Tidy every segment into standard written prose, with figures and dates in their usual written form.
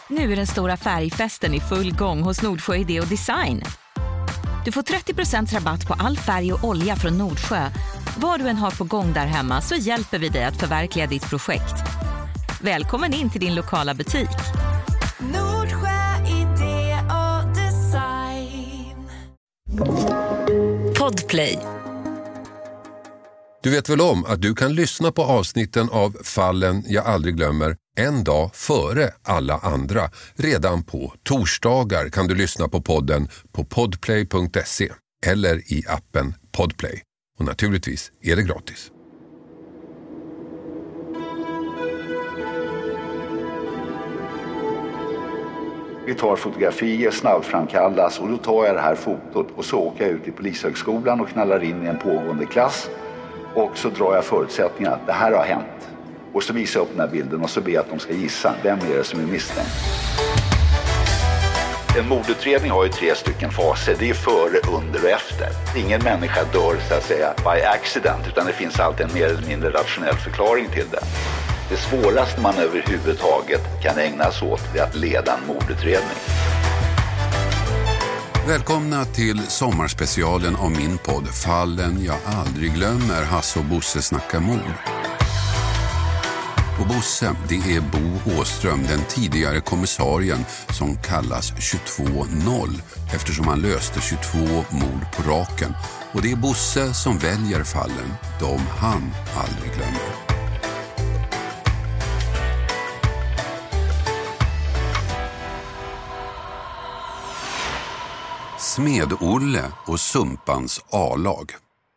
Nu är den stora färgfesten i full gång hos Nordsjö Idé och Design. Du får 30% rabatt på all färg och olja från Nordsjö. Vad du än har på gång där hemma så hjälper vi dig att förverkliga ditt projekt. Välkommen in till din lokala butik. Nordsjö Idé och Design. Podplay. Du vet väl om att du kan lyssna på avsnitten av Fallen jag aldrig glömmer en dag före alla andra. Redan på torsdagar kan du lyssna på podden på podplay.se eller i appen Podplay. Och naturligtvis är det gratis. Vi tar fotografier, snabbframkallas och då tar jag det här fotot och så åker jag ut i polishögskolan och knallar in i en pågående klass. Och så drar jag förutsättningar att det här har hänt. Och så visar jag upp den här bilden och så ber jag att de ska gissa vem är det som är misstänkt. En mordutredning har ju 3 stycken faser. Det är före, under och efter. Ingen människa dör så att säga by accident, utan det finns alltid en mer eller mindre rationell förklaring till det. Det svåraste man överhuvudtaget kan ägna sig åt är att leda en mordutredning. Välkomna till sommarspecialen av min podd Fallen jag aldrig glömmer, Hasse och Bosse snackar mord. Och Bosse, det är Bo Åström, den tidigare kommissarien som kallas 22-0 eftersom han löste 22 mord på raken. Och det är Bosse som väljer fallen, de han aldrig glömmer. Smed-Olle och Sumpans A-lag.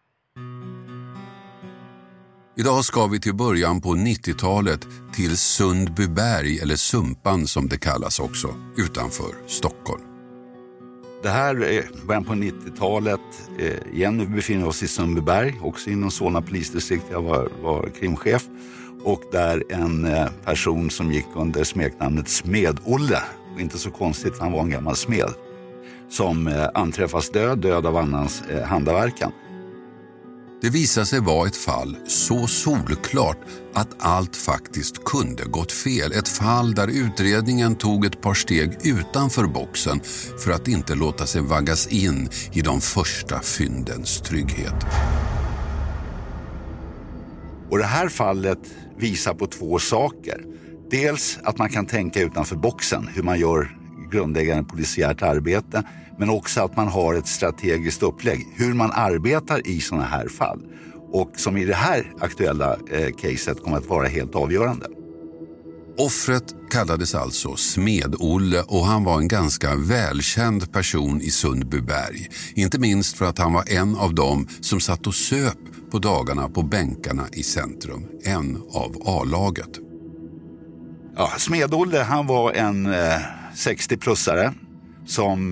Idag ska vi till början på 90-talet till Sundbyberg, eller Sumpan som det kallas också, utanför Stockholm. Det här är början på 90-talet. Igen, nu befinner vi oss i Sundbyberg, också inom Solna polisdistrikt. Jag var krimchef. Och där en person som gick under smeknamnet Smed-Olle, och inte så konstigt för han var en gammal smed, som anträffas död av annans handaverkan. Det visade sig vara ett fall så solklart att allt faktiskt kunde gått fel. Ett fall där utredningen tog ett par steg utanför boxen för att inte låta sig vaggas in i de första fyndens trygghet. Och det här fallet visar på 2 saker. Dels att man kan tänka utanför boxen, hur man gör grundläggande polisiärt arbete, men också att man har ett strategiskt upplägg, hur man arbetar i sådana här fall. Och som i det här aktuella caset kommer att vara helt avgörande. Offret kallades alltså Smed-Olle och han var en ganska välkänd person i Sundbyberg. Inte minst för att han var en av dem som satt och söp på dagarna på bänkarna i centrum. En av A-laget. Ja, Smed-Olle, han var en 60-plussare som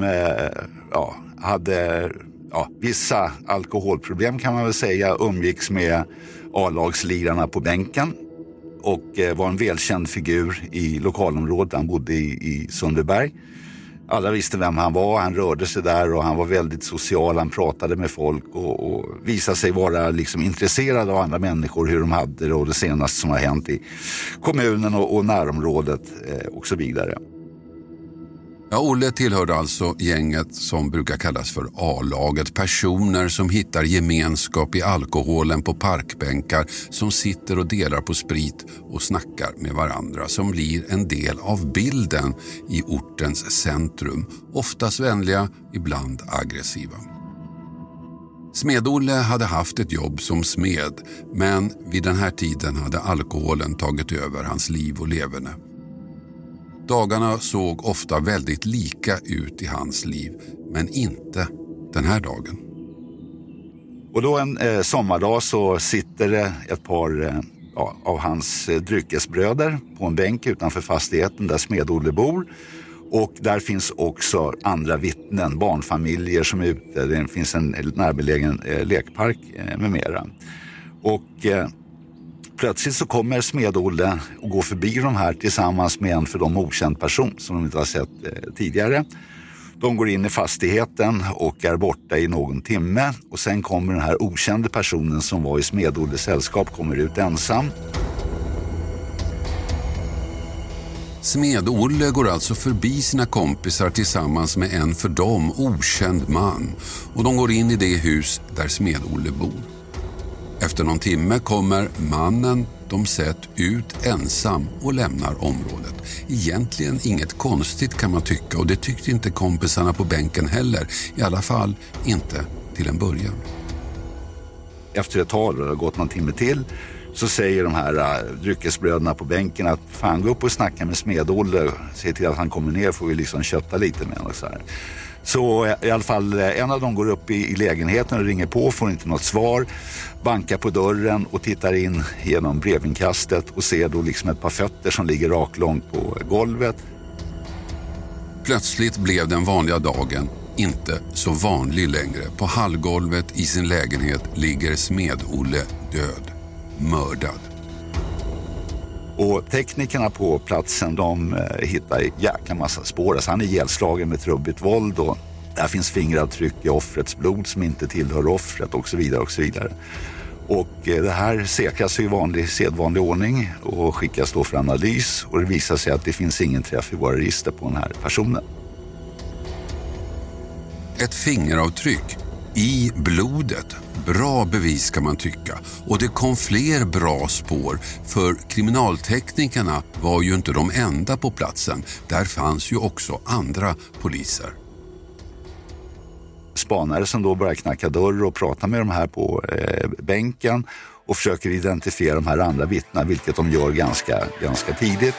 hade vissa alkoholproblem kan man väl säga, umgicks med A-lagslirarna på bänken och var en välkänd figur i lokalområdet. Han bodde i Sundbyberg. Alla visste vem han var, han rörde sig där och han var väldigt social, han pratade med folk och visade sig vara liksom intresserad av andra människor, hur de hade det och det senaste som har hänt i kommunen och närområdet och så vidare. Ja, Olle tillhörde alltså gänget som brukar kallas för A-laget. Personer som hittar gemenskap i alkoholen på parkbänkar, som sitter och delar på sprit och snackar med varandra, som blir en del av bilden i ortens centrum. Oftast vänliga, ibland aggressiva. Smed-Olle hade haft ett jobb som smed, men vid den här tiden hade alkoholen tagit över hans liv och leverne. Dagarna såg ofta väldigt lika ut i hans liv, men inte den här dagen. Och då en sommardag så sitter det ett par av hans dryckesbröder på en bänk utanför fastigheten där Smed-Olle bor. Och där finns också andra vittnen, barnfamiljer som är ute. Det finns en närbelägen lekpark med mera. Och plötsligt så kommer Smed-Olle och går förbi de här tillsammans med en för dem okänd person som de inte har sett tidigare. De går in i fastigheten och är borta i någon timme. Och sen kommer den här okände personen som var i Smed-Olles sällskap kommer ut ensam. Smed-Olle går alltså förbi sina kompisar tillsammans med en för dem okänd man och de går in i det hus där Smed-Olle bor. Efter någon timme kommer mannen de sett ut ensam och lämnar området. Egentligen inget konstigt kan man tycka, och det tyckte inte kompisarna på bänken heller, i alla fall inte till en början. Efter ett tag, det har gått någon timme till, så säger de här dryckesbröderna på bänken att fan, gå upp och snacka med Smed-Olle, se till att han kommer ner, får vi liksom kötta lite med honom. Så i alla fall en av dem går upp i lägenheten och ringer på, får inte något svar, bankar på dörren och tittar in genom brevinkastet och ser då liksom ett par fötter som ligger raklångt på golvet. Plötsligt blev den vanliga dagen inte så vanlig längre. På hallgolvet i sin lägenhet ligger Smed-Olle död, mördad. Och teknikerna på platsen, de hittar jäkla massa spår. Alltså han är ihjälslagen med trubbigt våld och där finns fingeravtryck i offrets blod som inte tillhör offret och så vidare och så vidare. Och det här säkras i sedvanlig ordning och skickas då för analys, och det visar sig att det finns ingen träff i våra register på den här personen. Ett fingeravtryck i blodet. Bra bevis kan man tycka. Och det kom fler bra spår, för kriminalteknikerna var ju inte de enda på platsen. Där fanns ju också andra poliser. Spanare som då börjar knacka dörr och prata med de här på bänken och försöker identifiera de här andra vittnena, vilket de gör ganska tidigt.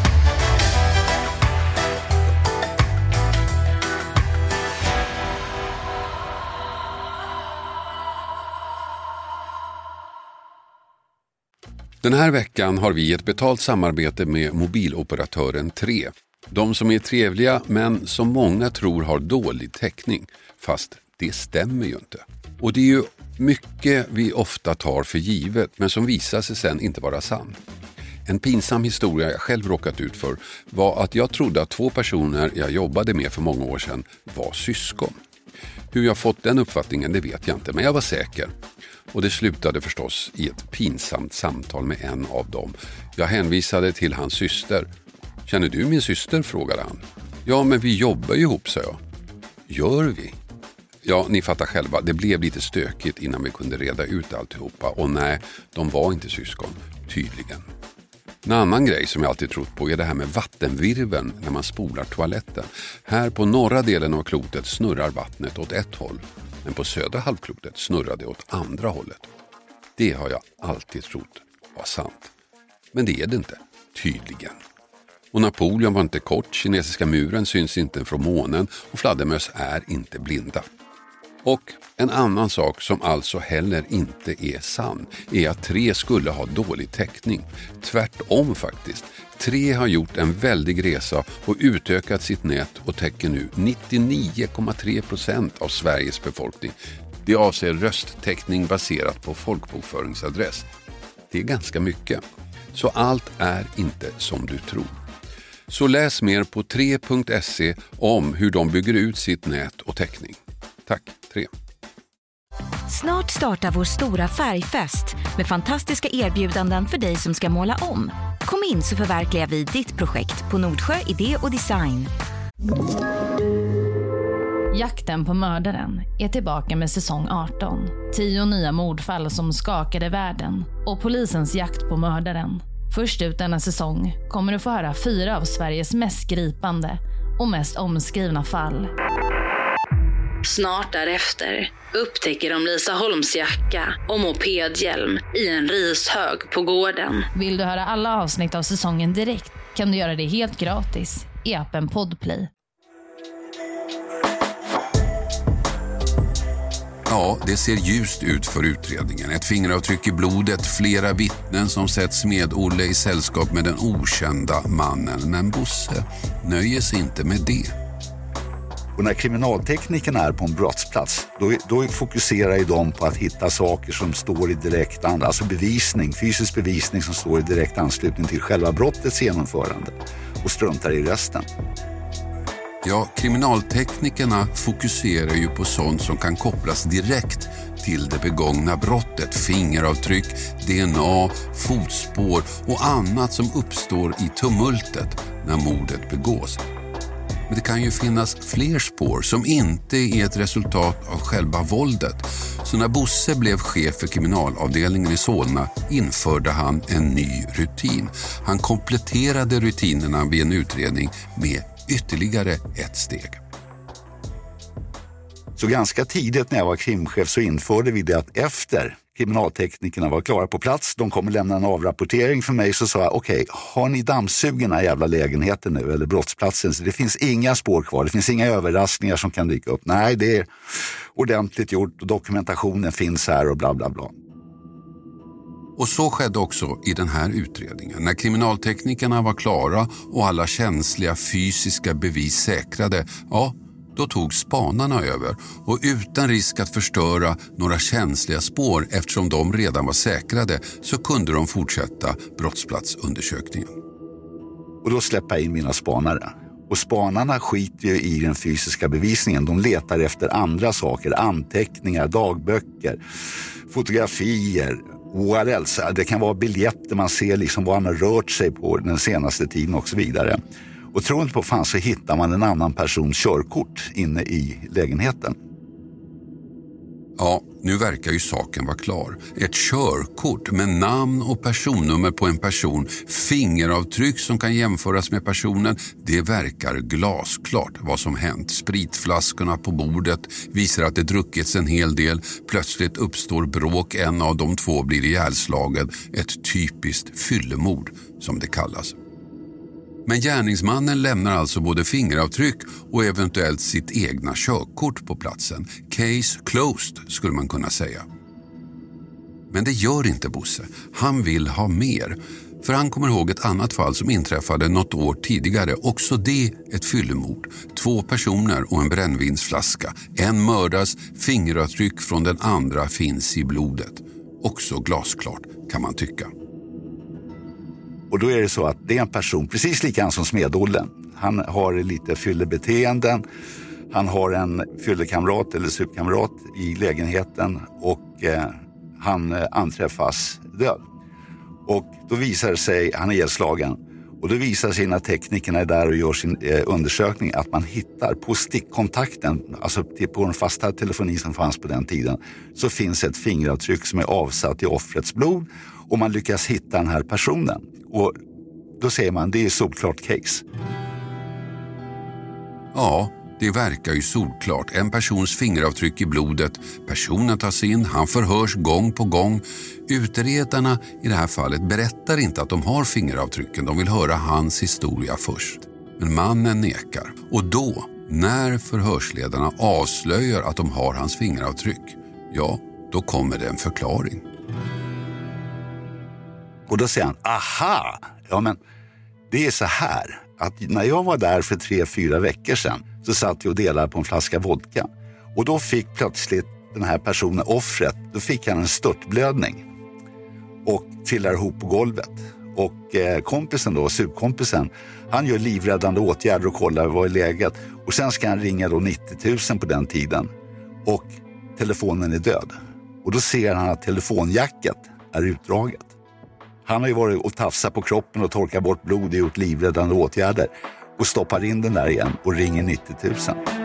Den här veckan har vi ett betalt samarbete med mobiloperatören 3. De som är trevliga men som många tror har dålig täckning. Fast det stämmer ju inte. Och det är ju mycket vi ofta tar för givet men som visar sig sen inte vara sann. En pinsam historia jag själv råkat ut för var att jag trodde att 2 personer jag jobbade med för många år sedan var syskon. Hur jag fått den uppfattningen det vet jag inte, men jag var säker. Och det slutade förstås i ett pinsamt samtal med en av dem. Jag hänvisade till hans syster. Känner du min syster? Frågade han. Ja, men vi jobbar ju ihop, sa jag. Gör vi? Ja, ni fattar själva. Det blev lite stökigt innan vi kunde reda ut alltihopa. Och nej, de var inte syskon. Tydligen. En annan grej som jag alltid trott på är det här med vattenvirveln när man spolar toaletten. Här på norra delen av klotet snurrar vattnet åt ett håll. Men på södra halvklotet snurrar det åt andra hållet. Det har jag alltid trott var sant. Men det är det inte, tydligen. Och Napoleon var inte kort, kinesiska muren syns inte från månen och fladdermöss är inte blinda. Och en annan sak som alltså heller inte är sann är att 3 skulle ha dålig täckning. Tvärtom faktiskt. 3 har gjort en väldig resa och utökat sitt nät och täcker nu 99,3% av Sveriges befolkning. Det avser rösttäckning baserat på folkbokföringsadress. Det är ganska mycket. Så allt är inte som du tror. Så läs mer på 3.se om hur de bygger ut sitt nät och täckning. Tack, 3. Snart startar vår stora färgfest med fantastiska erbjudanden för dig som ska måla om. Kom in så förverkligar vi ditt projekt på Nordsjö Idé och Design. Jakten på mördaren är tillbaka med säsong 18. 10 nya mordfall som skakade världen och polisens jakt på mördaren. Först ut denna säsong kommer du få höra 4 av Sveriges mest gripande och mest omskrivna fall. Snart därefter upptäcker de Lisa Holms jacka och mopedhjälm i en rishög på gården. Vill du höra alla avsnitt av säsongen direkt kan du göra det helt gratis i appen Podplay. Ja, det ser ljust ut för utredningen. Ett fingeravtryck i blodet, flera vittnen som sett Smed-Olle i sällskap med den okända mannen. Men Bosse nöjer sig inte med det. Och när kriminalteknikerna är på en brottsplats, då fokuserar ju de på att hitta saker som står i direkt alltså bevisning, fysisk bevisning som står i direkt anslutning till själva brottets genomförande och struntar i resten. Ja, kriminalteknikerna fokuserar ju på sånt som kan kopplas direkt till det begångna brottet. Fingeravtryck, DNA, fotspår och annat som uppstår i tumultet. när mordet begås. Men det kan ju finnas fler spår som inte är ett resultat av själva våldet. Så när Bosse blev chef för kriminalavdelningen i Solna införde han en ny rutin. Han kompletterade rutinerna vid en utredning med ytterligare ett steg. Så ganska tidigt när jag var krimchef så införde vi det att efter kriminalteknikerna var klara på plats, de kommer lämna en avrapportering för mig, så sa jag okej, har ni dammsugit den här jävla lägenheten nu eller brottsplatsen? Så det finns inga spår kvar, det finns inga överraskningar som kan dyka upp. Nej, det är ordentligt gjort och dokumentationen finns här och bla bla bla. Och så skedde också i den här utredningen. När kriminalteknikerna var klara och alla känsliga fysiska bevis säkrade, ja, då tog spanarna över och utan risk att förstöra några känsliga spår eftersom de redan var säkrade så kunde de fortsätta brottsplatsundersökningen. Och då släpper jag in mina spanare. Och spanarna skiter ju i den fysiska bevisningen. De letar efter andra saker, anteckningar, dagböcker, fotografier, what else. Det kan vara biljetter, man ser liksom vad han har rört sig på den senaste tiden och så vidare. Och tror inte på fan så hittar man en annan persons körkort inne i lägenheten. Ja, nu verkar ju saken vara klar. Ett körkort med namn och personnummer på en person, fingeravtryck som kan jämföras med personen, det verkar glasklart vad som hänt. Spritflaskorna på bordet visar att det druckits en hel del. Plötsligt uppstår bråk, en av de två blir ihjälslagen. Ett typiskt fyllemord som det kallas. Men gärningsmannen lämnar alltså både fingeravtryck och eventuellt sitt egna körkort på platsen. Case closed skulle man kunna säga. Men det gör inte Bosse. Han vill ha mer. För han kommer ihåg ett annat fall som inträffade något år tidigare. Också det ett fyllemord. 2 personer och en brännvinsflaska. En mördas, fingeravtryck från den andra finns i blodet. Också glasklart kan man tycka. Och då är det så att det är en person precis likadan som Smedollen. Han har lite fyllebeteenden. Han har en fyllekamrat eller supkamrat i lägenheten och han anträffas död. Och då visar det sig, han är ihjälslagen. Och då visar sig när teknikerna är där och gör sin undersökning att man hittar på stickkontakten, alltså på den fasta telefoni som fanns på den tiden, så finns ett fingeravtryck som är avsatt i offrets blod och man lyckas hitta den här personen. Och då säger man, det är solklart case. Ja, det verkar ju solklart. En persons fingeravtryck i blodet. Personen tas in, han förhörs gång på gång. Utredarna i det här fallet berättar inte att de har fingeravtrycken. De vill höra hans historia först. Men mannen nekar. Och då, när förhörsledarna avslöjar att de har hans fingeravtryck, ja, då kommer det en förklaring. Och då säger han, aha, ja men det är så här att när jag var där för 3-4 veckor sedan så satt jag och delade på en flaska vodka. Och då fick plötsligt den här personen, offret, då fick han en störtblödning och trillar ihop på golvet. Och kompisen då, supkompisen, han gör livräddande åtgärder och kollar vad är läget. Och sen ska han ringa då 90 000 på den tiden. Och telefonen är död. Och då ser han att telefonjacket är utdraget. Han har ju varit och tafsat på kroppen och torkat bort blod och gjort livräddande åtgärder. Och stoppar in den där igen och ringer 90 000.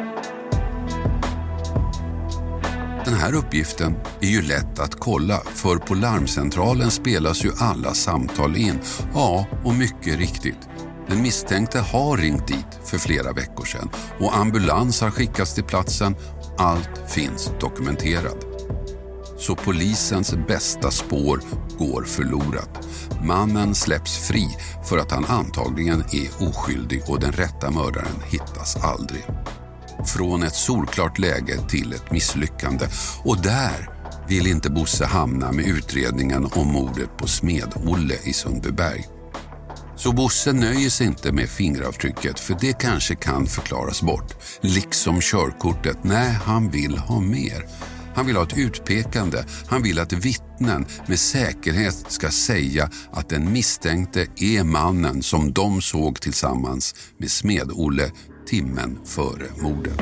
Den här uppgiften är ju lätt att kolla, för på larmcentralen spelas ju alla samtal in. Ja, och mycket riktigt. Den misstänkte har ringt dit för flera veckor sedan och ambulans har skickats till platsen. Allt finns dokumenterat. Så polisens bästa spår går förlorat. Mannen släpps fri för att han antagligen är oskyldig och den rätta mördaren hittas aldrig. Från ett solklart läge till ett misslyckande. Och där vill inte Bosse hamna med utredningen om mordet på Smedollen i Sundbyberg. Så Bosse nöjer sig inte med fingeravtrycket, för det kanske kan förklaras bort. Liksom körkortet. Nej, han vill ha mer. Han vill ha ett utpekande. Han vill att vittnen med säkerhet ska säga att den misstänkte är mannen som de såg tillsammans med Smedollen timmen före mordet.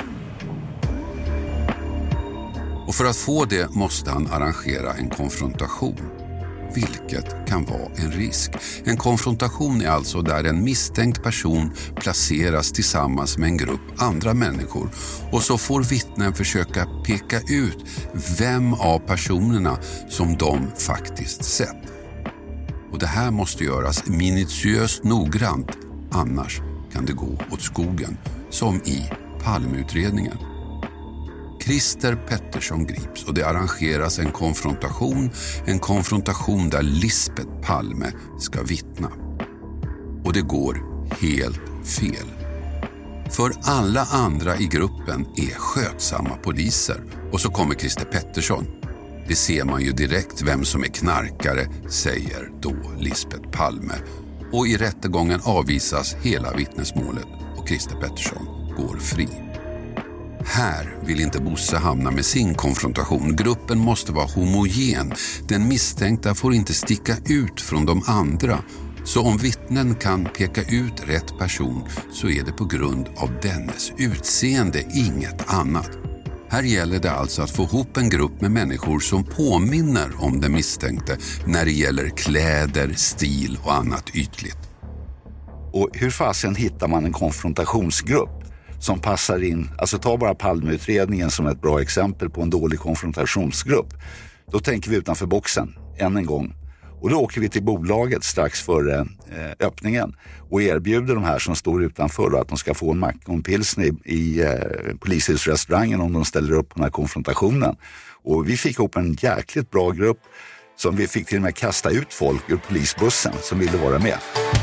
Och för att få det måste han arrangera en konfrontation. vilket kan vara en risk. En konfrontation är alltså där en misstänkt person placeras tillsammans med en grupp andra människor och så får vittnen försöka peka ut vem av personerna som de faktiskt sett. Och det här måste göras minutiöst noggrant, annars kan det gå åt skogen, som i Palmeutredningen. Christer Pettersson grips och det arrangeras en konfrontation där Lisbeth Palme ska vittna. Och det går helt fel. För alla andra i gruppen är skötsamma poliser och så kommer Christer Pettersson. Det ser man ju direkt vem som är knarkare, säger då Lisbeth Palme. Och i rättegången avvisas hela vittnesmålet och Christer Pettersson går fri. Här vill inte Bosse hamna med sin konfrontation. Gruppen måste vara homogen. Den misstänkta får inte sticka ut från de andra. Så om vittnen kan peka ut rätt person så är det på grund av dennes utseende, inget annat. Här gäller det alltså att få ihop en grupp med människor som påminner om den misstänkte när det gäller kläder, stil och annat ytligt. Och hur fasen hittar man en konfrontationsgrupp som passar in? Alltså ta bara Palmeutredningen som ett bra exempel på en dålig konfrontationsgrupp. Då tänker vi utanför boxen, än en gång. Och då åker vi till bolaget strax före öppningen och erbjuder de här som står utanför att de ska få en macka och en pilsner i polishusrestaurangen om de ställer upp på den här konfrontationen. Och vi fick ihop en jäkligt bra grupp som vi fick till och med kasta ut folk ur polisbussen som ville vara med.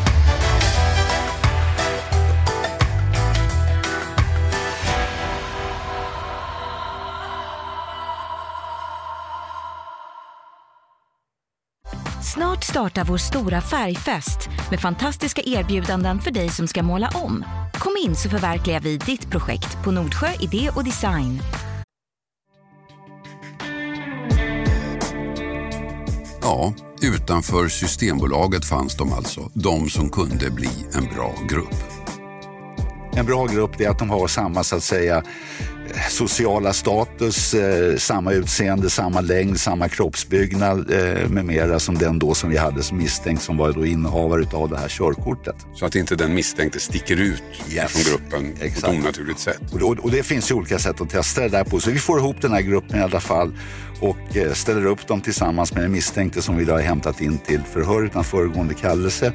Snart startar vår stora färgfest med fantastiska erbjudanden för dig som ska måla om. Kom in så förverkligar vi ditt projekt på Nordsjö Idé och Design. Ja, utanför Systembolaget fanns de alltså. De som kunde bli en bra grupp. En bra grupp är att de har samma, så att säga, sociala status, samma utseende, samma längd, samma kroppsbyggnad med mera som den då som vi hade som misstänkt som var då innehavare av det här körkortet. Så att inte den misstänkte sticker ut från gruppen på ett onaturligt sätt. Och det finns ju olika sätt att testa det där på. Så vi får ihop den här gruppen i alla fall och ställer upp dem tillsammans med den misstänkte som vi då har hämtat in till förhör utan föregående kallelse.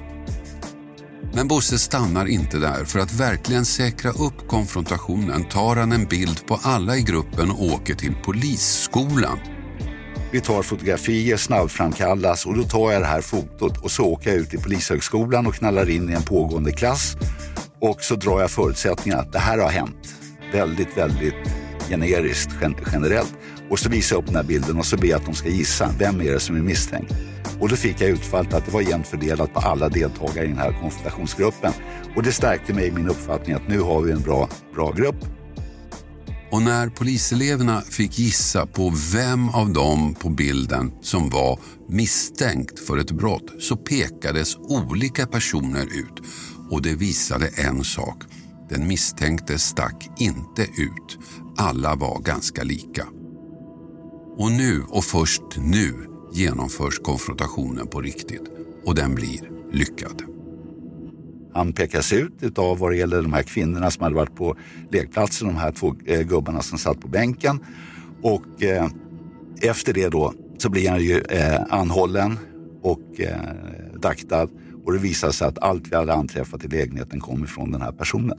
Men Bosse stannar inte där. För att verkligen säkra upp konfrontationen tar han en bild på alla i gruppen och åker till polisskolan. Vi tar fotografier, snabbframkallas och då tar jag det här fotot och så åker jag ut i polishögskolan och knallar in i en pågående klass. Och så drar jag förutsättningar att det här har hänt. Väldigt, väldigt generiskt, generellt. Och så visar jag upp den här bilden och så ber jag att de ska gissa vem är det som är misstänkt. Och då fick jag utfallet att det var jämnt fördelat på alla deltagare i den här konfrontationsgruppen. Och det stärkte mig i min uppfattning att nu har vi en bra grupp. Och när poliseleverna fick gissa på vem av dem på bilden som var misstänkt för ett brott så pekades olika personer ut. Och det visade en sak. Den misstänkte stack inte ut. Alla var ganska lika. Och nu och först nu genomförs konfrontationen på riktigt och den blir lyckad. Han pekas ut av vad det gäller de här kvinnorna som hade varit på lekplatsen, de här två gubbarna som satt på bänken. Och efter det då så blir han ju anhållen och daktad och det visar sig att allt vi hade anträffat i lägenheten kom ifrån den här personen.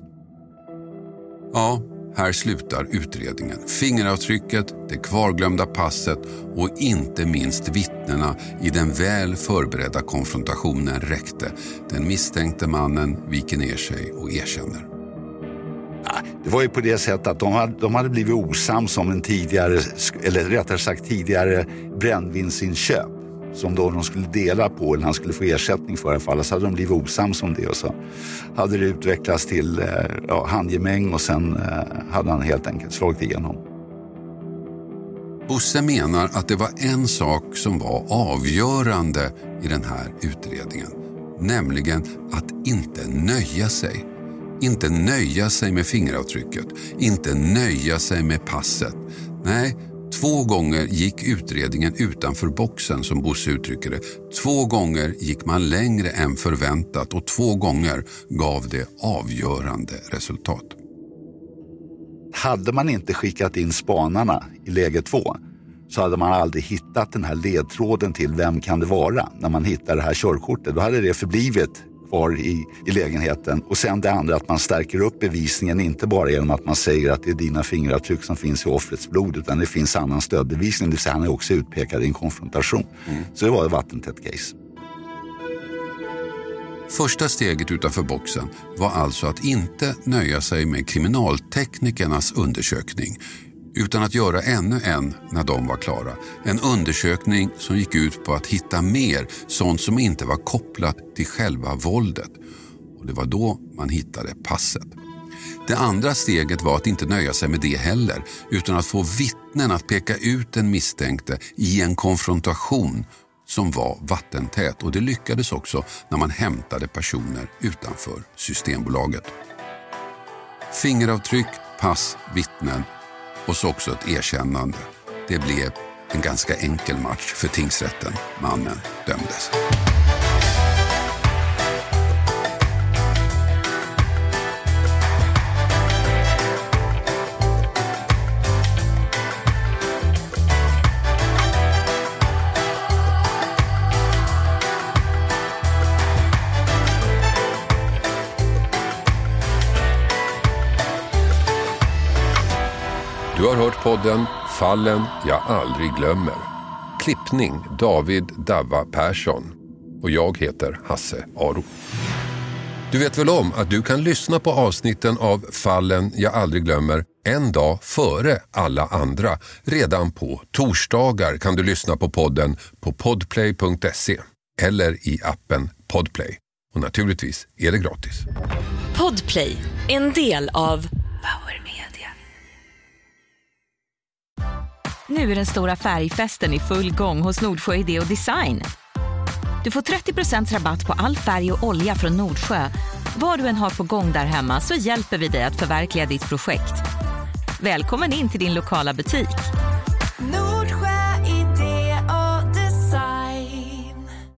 Ja, här slutar utredningen. Fingeravtrycket, det kvarglömda passet och inte minst vittnena i den väl förberedda konfrontationen räckte. Den misstänkte mannen viker ner sig och erkänner. Det var ju på det sättet att de hade blivit osams om en tidigare, eller rättare sagt tidigare brännvinsinköp som då de skulle dela på eller han skulle få ersättning för i alla fall. Så hade de blivit osams om det och så hade det utvecklats till handgemäng och sen hade han helt enkelt slagit igenom. Bosse menar att det var en sak som var avgörande i den här utredningen. Nämligen att inte nöja sig. Inte nöja sig med fingeravtrycket. Inte nöja sig med passet. Nej, 2 gånger gick utredningen utanför boxen, som Bosse uttrycker det. 2 gånger gick man längre än förväntat och 2 gånger gav det avgörande resultat. Hade man inte skickat in spanarna i läge 2 så hade man aldrig hittat den här ledtråden till vem kan det vara när man hittar det här körkortet. Då hade det förblivit kvar i lägenheten. Och sen det andra, att man stärker upp bevisningen, inte bara genom att man säger att det är dina fingeravtryck som finns i offrets blod, utan det finns annan stödbevisning. Det vill säga, han är också utpekad i en konfrontation. Så det var ett vattentätt case. Första steget utanför boxen var alltså att inte nöja sig med kriminalteknikernas undersökning, utan att göra ännu en när de var klara. En undersökning som gick ut på att hitta mer, sånt som inte var kopplat till själva våldet. Och det var då man hittade passet. Det andra steget var att inte nöja sig med det heller, utan att få vittnen att peka ut den misstänkte i en konfrontation som var vattentät. Och det lyckades också när man hämtade personer utanför Systembolaget. Fingeravtryck, pass, vittnen och så också ett erkännande. Det blev en ganska enkel match för tingsrätten. Mannen dömdes. Du har hört podden Fallen jag aldrig glömmer. Klippning David Davva Persson. Och jag heter Hasse Aro. Du vet väl om att du kan lyssna på avsnitten av Fallen jag aldrig glömmer en dag före alla andra. Redan på torsdagar kan du lyssna på podden på podplay.se eller i appen Podplay. Och naturligtvis är det gratis. Podplay, en del av Power Media. Nu är den stora färgfesten i full gång hos Nordsjö Idé och Design. Du får 30% rabatt på all färg och olja från Nordsjö. Vad du än har på gång där hemma så hjälper vi dig att förverkliga ditt projekt. Välkommen in till din lokala butik.